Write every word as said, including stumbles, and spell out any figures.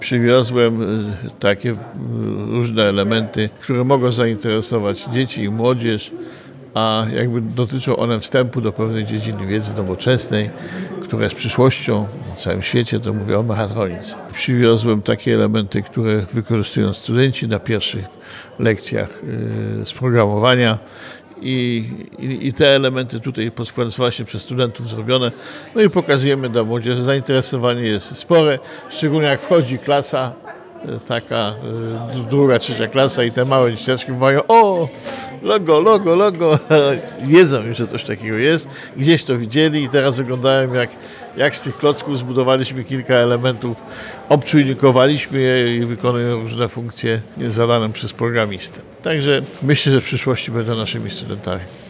Przywiozłem takie różne elementy, które mogą zainteresować dzieci i młodzież, a jakby dotyczą one wstępu do pewnej dziedziny wiedzy nowoczesnej, która jest przyszłością na całym świecie, to mówię o mechatronice. Przywiozłem takie elementy, które wykorzystują studenci na pierwszych lekcjach z programowania. I, i, I te elementy tutaj właśnie przez studentów zrobione. No i pokazujemy dla młodzieży. Zainteresowanie jest spore, szczególnie jak wchodzi klasa, taka druga, trzecia klasa i te małe dzieciaczki mówią: o, logo, logo, logo. Wiedzą już, że coś takiego jest. Gdzieś to widzieli i teraz oglądałem, jak, jak z tych klocków zbudowaliśmy kilka elementów, obczujnikowaliśmy je i wykonują różne funkcje zadane przez programistę. Także myślę, że w przyszłości będą naszymi studentami.